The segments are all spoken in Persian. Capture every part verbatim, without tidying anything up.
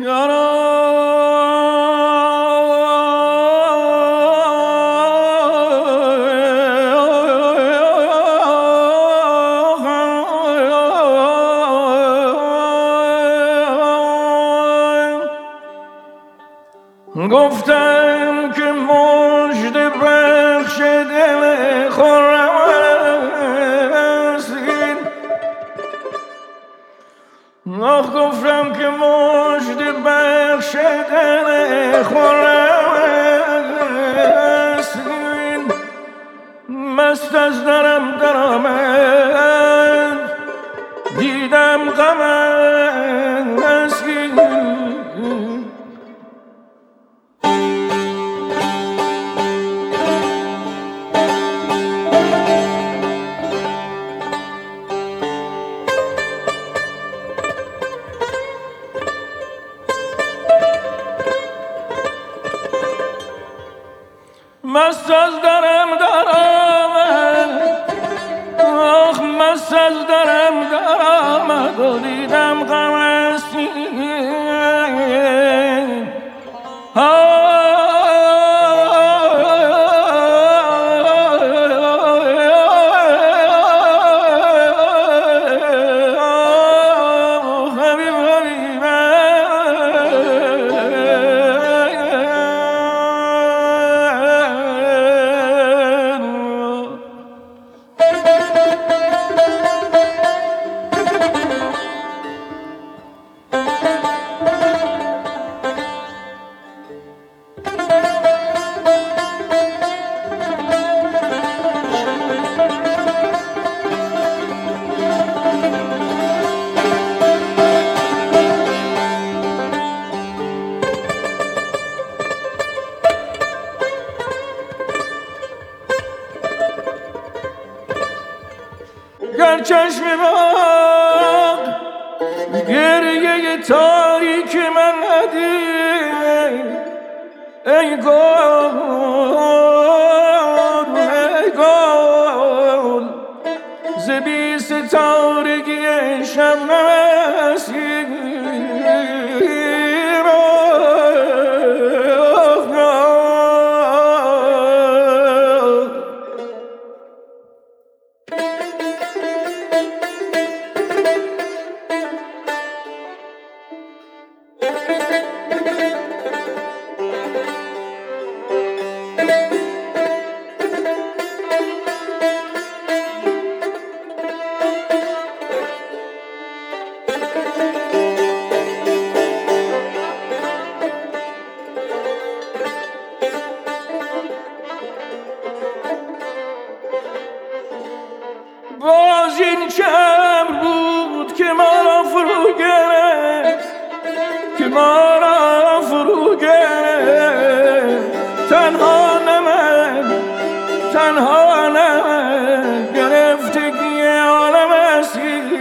گفتم که مژده بخش دل خرم هستین، آخ گفتم که مژده بخش دل خرم هستین، مست از درم درآمد دیدم غم هستین. مست از درم درآمد، آخ مست از درم درآمد و دیدم غم هستین. گر چشم باغ گریه تاریک من ندید، ای گل ای گل ز بی ستارگی شب نسیم. باز این چه امر بود که ما را فرو گرفت، که ما را فرو گرفت. تنها نه من، تنها نه من، گرفتگی عالم اسیر.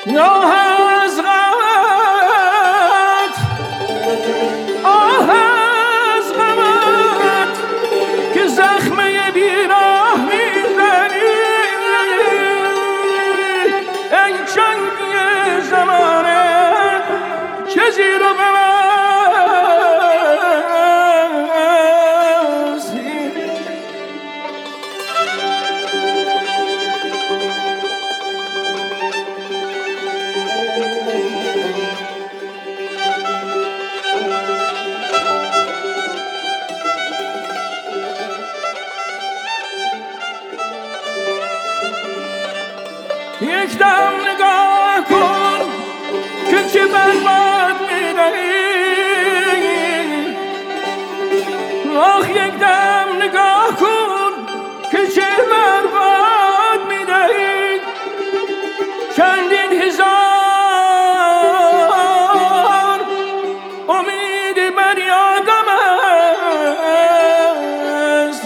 آه از غمت، آه از غمت که زخمه بیراه میزنی. ای چنگی زمانه چه زیر و ببستی. یک دم نگاه کن که چه برباد می‌دهی. آخ یک دم نگاه کن که چه برباد می‌دهی. چندین هزار امید بر یادم است.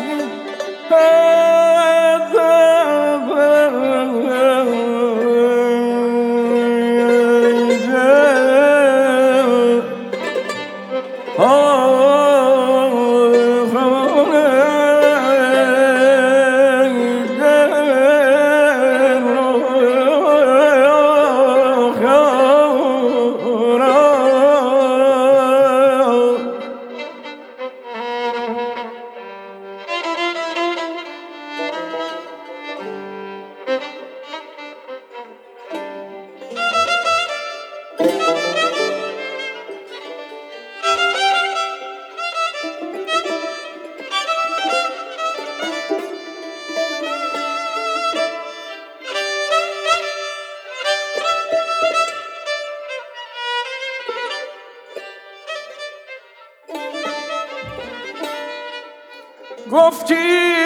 گفتی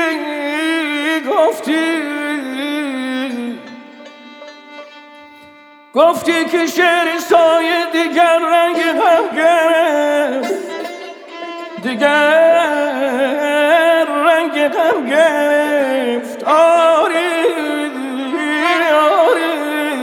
گفتی گفتی که شعر سایه دیگر رنگ غم گرفت، دیگر رنگ غم گرفت. آری آری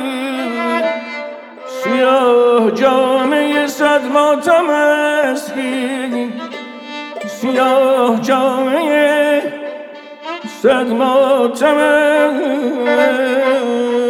سیاه جامعه صد ماتم اسکی، سیاه جامعه صد ماتم